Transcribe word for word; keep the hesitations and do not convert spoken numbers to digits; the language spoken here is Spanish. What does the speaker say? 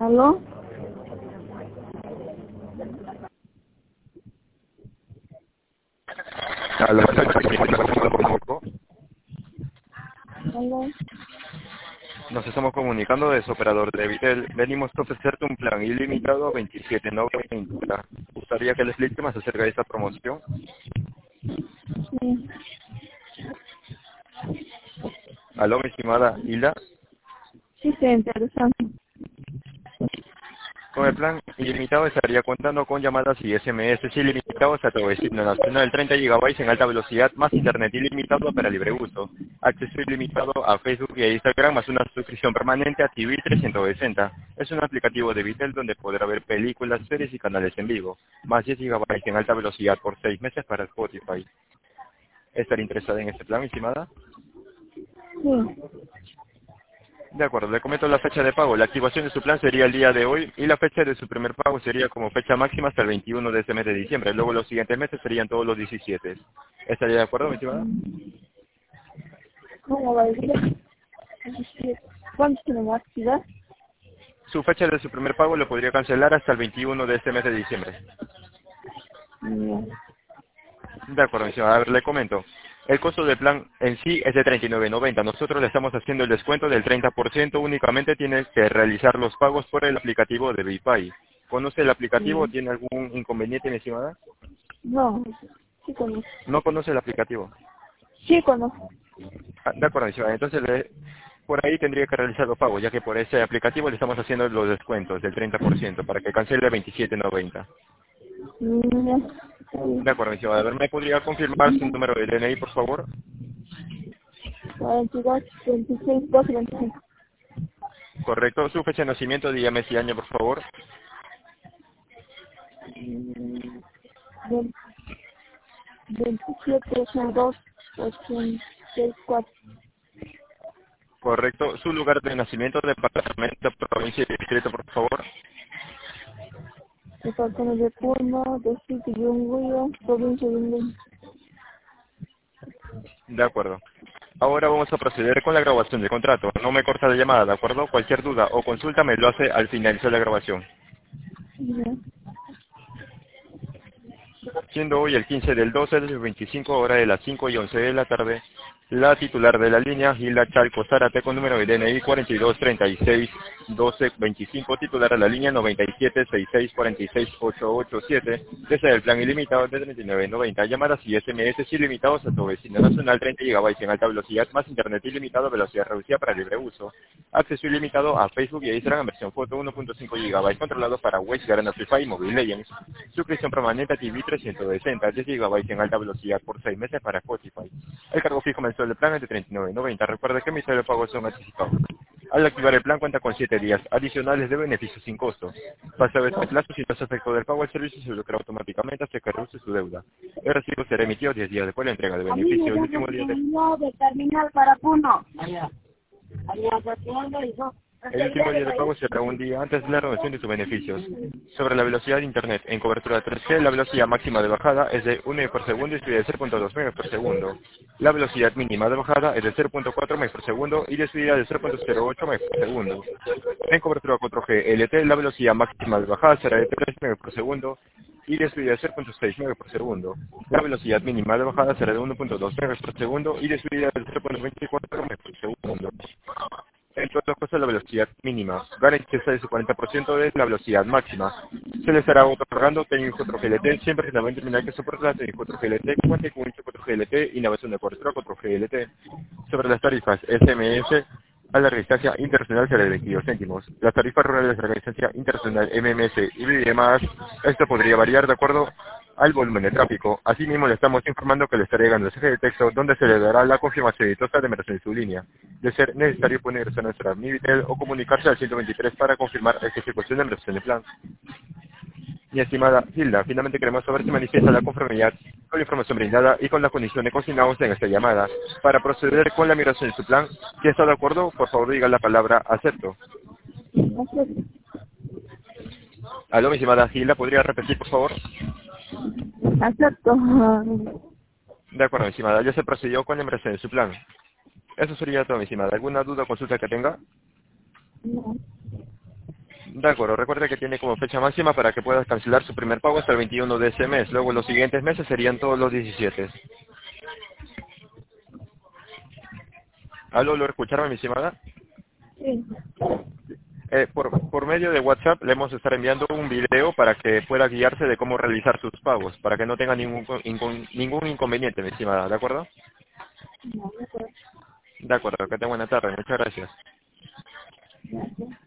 ¿Aló? ¿Aló? ¿Aló? Nos estamos comunicando de su operador de Vitel. Venimos a ofrecerte un plan ilimitado a veintisiete noventa. ¿Gustaría que les explique más acerca de esta promoción? Sí, Aló, mi estimada Hilda. sí, está interesante. Con el plan ilimitado estaría contando con llamadas y S M S ilimitados a todo destino nacional, treinta gigabytes en alta velocidad, más internet ilimitado para libre uso, acceso ilimitado a Facebook y a Instagram, más una suscripción permanente a T V trescientos sesenta. Es un aplicativo de Vitel donde podrá ver películas, series y canales en vivo, más diez gigabytes en alta velocidad por seis meses para Spotify. ¿Estaría interesada en este plan, mi estimada? Sí, De acuerdo, le comento la fecha de pago. La activación de su plan sería el día de hoy y la fecha de su primer pago sería como fecha máxima hasta el veintiuno de este mes de diciembre. Luego los siguientes meses serían todos los diecisiete. ¿Estaría de acuerdo, mi estimada? ¿cómo va a decir? ¿Cuándo se me va a activar? Su fecha de su primer pago lo podría cancelar hasta el veintiuno de este mes de diciembre. Bien. De acuerdo, mi estimada. A ver, le comento. El costo del plan en sí es de treinta y nueve noventa. Nosotros le estamos haciendo el descuento del treinta por ciento. Únicamente tiene que realizar los pagos por el aplicativo de BiPay. ¿Conoce el aplicativo? Bien. ¿Tiene algún inconveniente, mi estimada? No, sí conozco. ¿No conoce el aplicativo? Sí conozco. Ah, de acuerdo, señora. Entonces, le- por ahí tendría que realizar los pagos, ya que por ese aplicativo le estamos haciendo los descuentos del treinta por ciento para que cancele veintisiete noventa. Bien. Está bien. De acuerdo, señora. A ver, ¿me podría confirmar su número de D N I, por favor? cuarenta y dos, veintiséis, doce, veinticinco. Correcto. Su fecha de nacimiento, día, mes y año, por favor. Mm, veinte, veintisiete, dos, ochenta y cuatro. Correcto. Su lugar de nacimiento, departamento, provincia y distrito, por favor. Departamento de Puno, distrito de Yunguyo, provincia de Yunguyo. De acuerdo. Ahora vamos a proceder con la grabación del contrato. No me corta la llamada, ¿de acuerdo? Cualquier duda o consulta me lo hace al finalizar la grabación. Bien. Siendo hoy el quince del doce del veinticinco, hora de las cinco y once de la tarde, la titular de la línea, Gilda Chalco Zárate, con número de D N I cuarenta y dos, treinta y seis, doce, veinticinco, titular de la línea noventa y siete, sesenta y seis, cuarenta y seis, ochocientos ochenta y siete, desde el plan ilimitado de treinta y nueve noventa, llamadas y S M S ilimitados a tu vecino nacional, treinta gigabytes en alta velocidad, más internet ilimitado, velocidad reducida para libre uso, acceso ilimitado a Facebook y a Instagram en versión foto, uno punto cinco gigabytes, controlado para Waze, Garena Free Fire y Mobile Legends, suscripción permanente a T V trescientos sesenta, diez gigabytes en alta velocidad por seis meses para Spotify. El cargo fijo mensual del plan es de treinta y nueve noventa. Recuerda que mis de pago son anticipados. Al activar el plan cuenta con siete días adicionales de beneficios sin costo. Pasado este plazo, si no se efecto del pago, el servicio se bloqueará automáticamente hasta que reduce su deuda. El recibo será emitido diez días después de la entrega de A mí me beneficio. El da último día de... oportunidad de terminar para Puno. Allá. Allá, ¿dónde hizo? El último día de pago será un día antes de la renovación de sus beneficios. Sobre la velocidad de Internet en cobertura tres G, la velocidad máxima de bajada es de un megabit por segundo y subida de cero punto dos megabits por segundo. La velocidad mínima de bajada es de cero punto cuatro megabits por segundo y de subida de cero punto cero ocho megabits por segundo. En cobertura cuatro G L T, la velocidad máxima de bajada será de tres megabits por segundo y de subida de cero punto seis megabits por segundo. La velocidad mínima de bajada será de uno punto dos megabits por segundo y de subida de cero punto veinticuatro megabits por segundo. En todos los casos, la velocidad mínima garantiza de su cuarenta por ciento de la velocidad máxima. Se le estará otorgando técnico cuatro G L T siempre que la venta terminal que soporte la técnico cuatro G L T cuente con cuatro G L T y navegación de cobertura cuatro G L T. Sobre las tarifas S M S a larga distancia internacional será de veintidós céntimos. Las tarifas rurales de larga distancia internacional M M S y demás, esto podría variar de acuerdo al volumen de tráfico. Asimismo, le estamos informando que le estará llegando el mensaje de texto donde se le dará la confirmación exitosa de emergencia en su línea. De ser necesario, puede ingresar a nuestra Mivitel o comunicarse al ciento veintitrés para confirmar la ejecución de emergencia del plan. Mi estimada Hilda, finalmente queremos saber si manifiesta la conformidad con la información brindada y con las condiciones consignadas en esta llamada. Para proceder con la migración de su plan, si está de acuerdo, por favor diga la palabra acepto. Acepto. Aló, mi estimada Hilda, ¿podría repetir, por favor? Acepto. De acuerdo, mi estimada, ya se procedió con la migración de su plan. Eso sería todo, mi estimada. ¿Alguna duda o consulta que tenga? No. De acuerdo, recuerde que tiene como fecha máxima para que pueda cancelar su primer pago hasta el veintiuno de ese mes. Luego los siguientes meses serían todos los diecisiete. ¿Aló, lo escucharon, mi estimada? Sí. Eh, por, por medio de WhatsApp le hemos de estar enviando un video para que pueda guiarse de cómo realizar sus pagos, para que no tenga ningún, co- incon- ningún inconveniente, mi estimada, ¿de acuerdo? No, no puedo. De acuerdo, que tenga buena tarde, muchas gracias. Gracias.